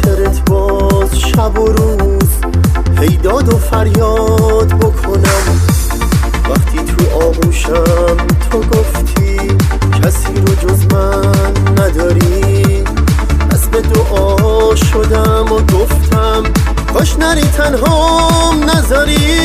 خاطرت باز شب و روز هی داد و فریاد بکنم. وقتی تو آغوشم تو گفتی کسی رو جز من نداری، از به دعا شدم و گفتم کاش نری تنهام نذاری.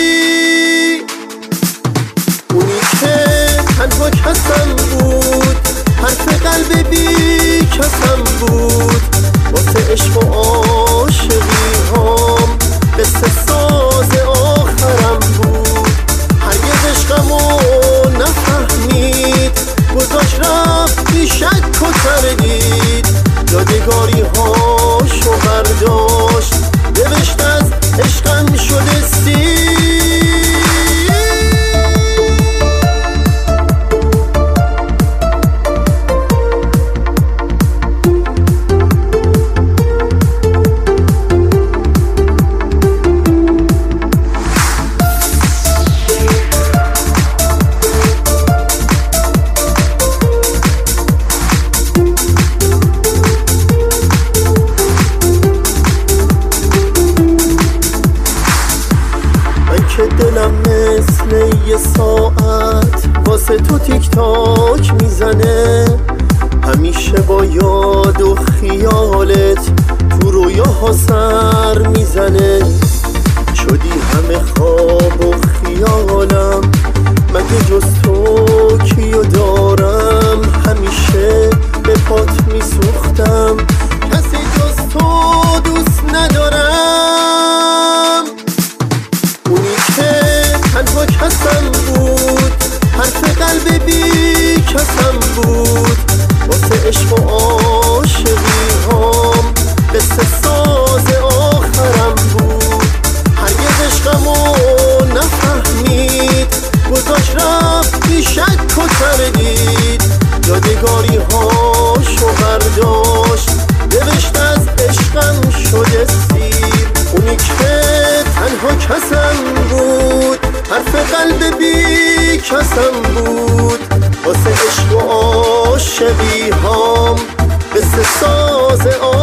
اونی که تنها کسم بود، حرف قلب بی کسم بود، واسه عشق و عاشقی هام قصه ساز آخرم بود. هرگز عشقمو نفهمید، گذاشت رفت بی شک و تردید، یادگاری هاشو برداشت نوشت از عشقم شده سیر. که دلم مثل یه ساعت واسه تو تیک تاک میزنه، همیشه با یاد و خیالت تو رویاها سر میزنه. شدی همه خواب و خیالم، مگه جز تو کیو دارم؟ همیشه به پات میسوختم، کسی جز تو دوست ندارم. تنها کسم بود، حرف قلب بی کسم بود، واسه عشق و عاشقی هام قصه ساز آخرم بود. هرگز عشقمو نفهمید، گذاشت رفت بی شک و تردید، یادگاری هاشو برداشت نوشت از عشقم شده سیر. اونی که تنها کسم بود، حرف قلب بی کسم بود، واسه عشق و عاشقی هام قصه ساز